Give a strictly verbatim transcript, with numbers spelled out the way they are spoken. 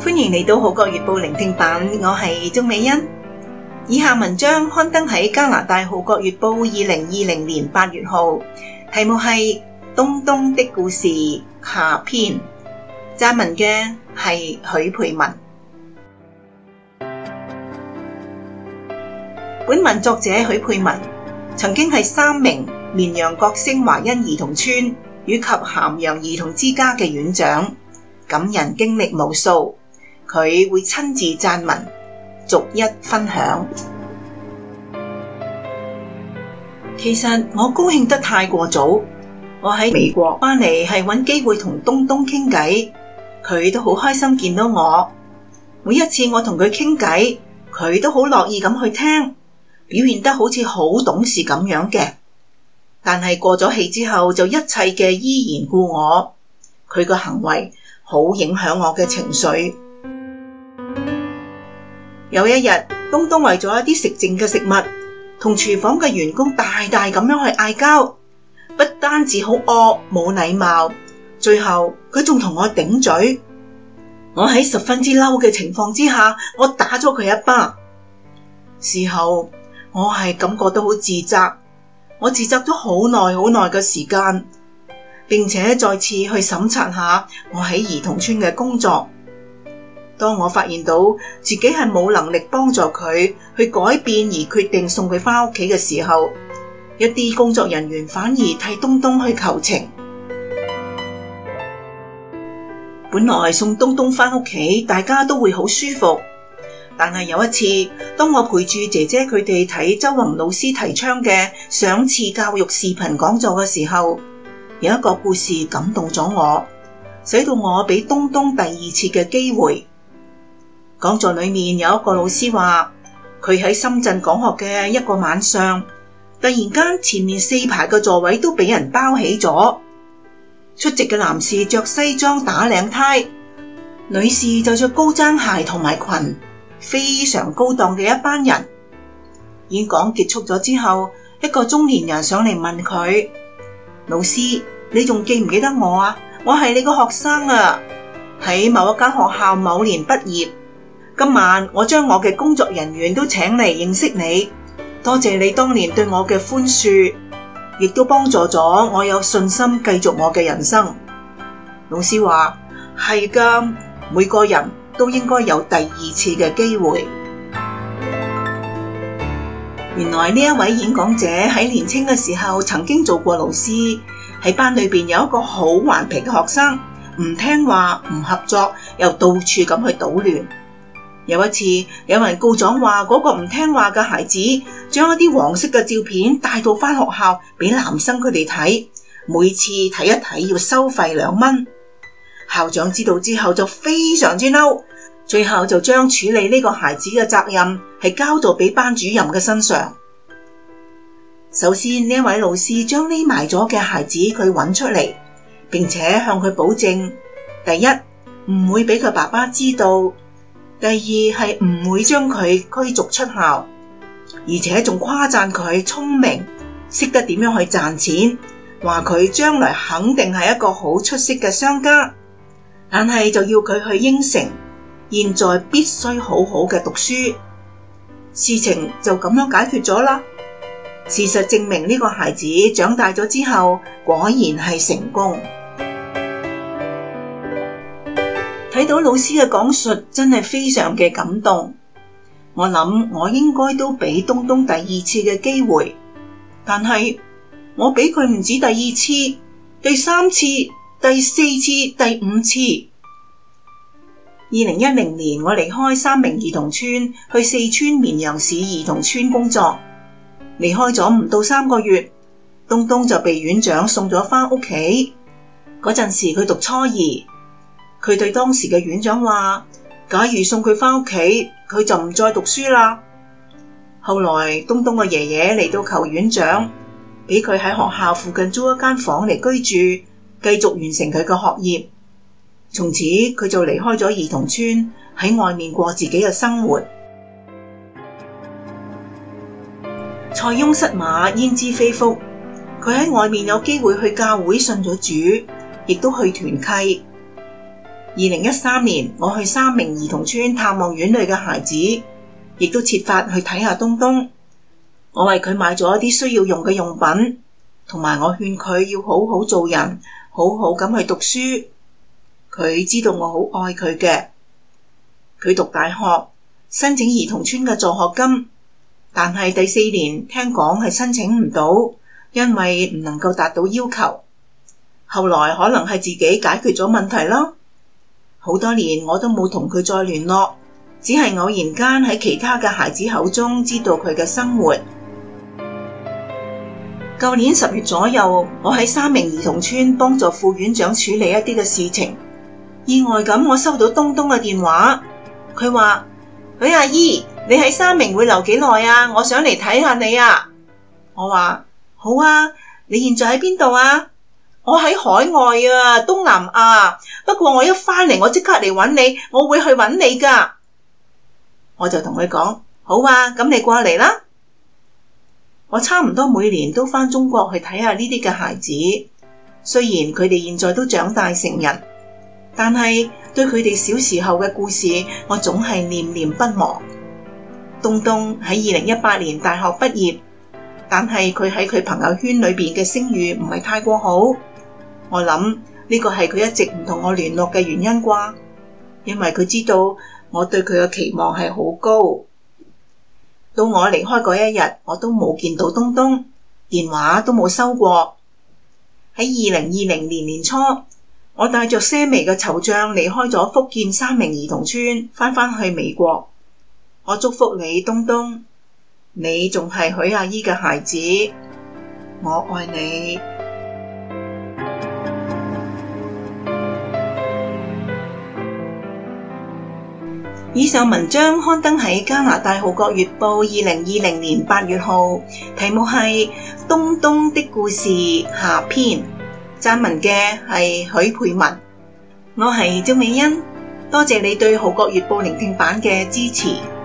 歡迎嚟到《號角月報》聆聽版，我係鍾美欣。以下文章刊登喺加拿大《號角月報》二零二零年八月號，題目係《東東的故事》下篇，撰文嘅係許佩文。本文作者許佩文曾經係三名綿陽國星華恩兒童村以及咸陽兒童之家嘅院長，感人經歷無數。佢會親自撰文，逐一分享。其實我高興得太過早，我喺美國翻嚟係揾機會同東東傾偈，佢都好開心見到我。每一次我同佢傾偈，佢都好樂意咁去聽，表現得好似好懂事咁樣嘅。但係過咗氣之後，就一切嘅依然故我，佢個行為好影響我嘅情緒。有一日，東東為咗一啲食剩嘅食物，同廚房嘅員工大大咁樣去嗌交，不單止好惡冇禮貌，最後佢仲同我頂嘴。我喺十分之嬲嘅情況之下，我打咗佢一巴。事後我係感覺到好自責，我自責咗好耐好耐嘅時間，並且再次去審查下我喺兒童村嘅工作。當我發現到自己係冇能力幫助佢去改變而決定送佢返屋企嘅時候，一啲工作人員反而替東東去求情。本來送東東返屋企，大家都會好舒服。但係有一次，當我陪住姐姐佢哋睇周宏老師提倡嘅賞賜教育視頻講座嘅時候，有一個故事感動咗我，使到我俾東東第二次嘅機會。講座裏面有一個老師話，佢喺深圳講學嘅一個晚上，突然間前面四排嘅座位都俾人包起咗，出席嘅男士着西裝打領呔，女士就着高踭鞋同埋裙，非常高檔嘅一班人。演講結束咗之後，一個中年人上嚟問佢，老師，你仲記唔記得我啊？我係你個學生啊，喺某一間學校某年畢業。今晚我將我嘅工作人員都請嚟認識你，多謝你當年對我嘅寬恕，亦都幫助咗我有信心繼續我嘅人生。老師話，係㗎，每個人都應該有第二次嘅機會。原來呢一位演講者喺年輕嘅時候曾經做過老師，喺班裏邊有一個好頑皮嘅學生，唔聽話唔合作，又到處咁去搗亂。有一次，有人告狀話嗰個唔聽話嘅孩子將一啲黃色嘅照片帶到返學校俾男生佢哋睇，每次睇一睇要收費兩蚊。校長知道之後就非常之嬲，最後就將處理呢個孩子嘅責任係交到俾班主任嘅身上。首先，呢一位老師將匿埋咗嘅孩子佢揾出嚟，並且向佢保證，第一，唔會俾佢爸爸知道。第二係唔會將佢驅逐出校，而且仲誇讚佢聰明，識得點樣去賺錢，話佢將來肯定係一個好出色嘅商家。但係就要佢去應承，現在必須好好嘅讀書。事情就咁樣解決咗啦。事實證明呢個孩子長大咗之後，果然係成功。睇到老師嘅講述，真係非常嘅感動。我諗我應該都俾東東第二次嘅機會，但係我俾佢唔止第二次、第三次、第四次、第五次。二零一零年，我離開三明兒童村，去四川綿陽市兒童村工作。離開咗唔到三個月，東東就被院長送咗返屋企。嗰陣時佢讀初二。佢對當時嘅院長話，假如送佢返屋企，佢就唔再讀書啦。後來東東嘅爺爺嚟到求院長，俾佢喺學校附近租一間房嚟居住，繼續完成佢嘅學業。從此佢就離開咗兒童村，喺外面過自己嘅生活。塞翁失馬，焉知非福。佢喺外面有機會去教會信咗主，亦都去團契。 二零一三年，我去三明兒童村探望院裏嘅孩子，亦都設法去睇下東東。我為佢買咗一啲需要用嘅用品，同埋我勸佢要好好做人，好好咁去讀書。佢知道我好愛佢嘅。佢讀大學，申請兒童村嘅助學金，但係第四年聽講係申請唔到，因為唔能夠達到要求。後來可能係自己解決咗問題啦。好多年我都冇同佢再聯絡，只係偶然間喺其他嘅孩子口中知道佢嘅生活。舊年十月左右，我喺三明兒童村幫助副院長處理一啲嘅事情，意外咁我收到東東嘅電話。佢話：許阿姨，你喺三明會留幾耐啊？我想嚟睇下你啊。我話：好啊，你現在喺邊度啊？我喺海外啊，東南亞。不過我一返嚟，我即刻嚟揾你，我會去揾你㗎。我就同佢講：好啊，咁你過嚟啦。我差唔多每年都返中國去睇下呢啲嘅孩子，雖然佢哋現在都長大成人，但係對佢哋小時候嘅故事，我總係念念不忘。東東喺二零一八年大學畢業，但係佢喺佢朋友圈裏邊嘅聲譽唔係太過好。我諗呢個係佢一直唔同我聯絡嘅原因啩，因為佢知道我對佢嘅期望係好高。到我離開嗰一日，我都冇見到東東，電話都冇收過。喺二零二零年年初，我帶着些微嘅惆悵離開咗福建三明兒童村，返返去美國。我祝福你，東東，你仲係許阿姨嘅孩子，我愛你。以上文章刊登喺加拿大《號角月報》二零二零年八月號，題目係《東東的故事》下篇，撰文嘅係許佩文。我係趙美欣，多謝你對《號角月報》聆聽版嘅支持。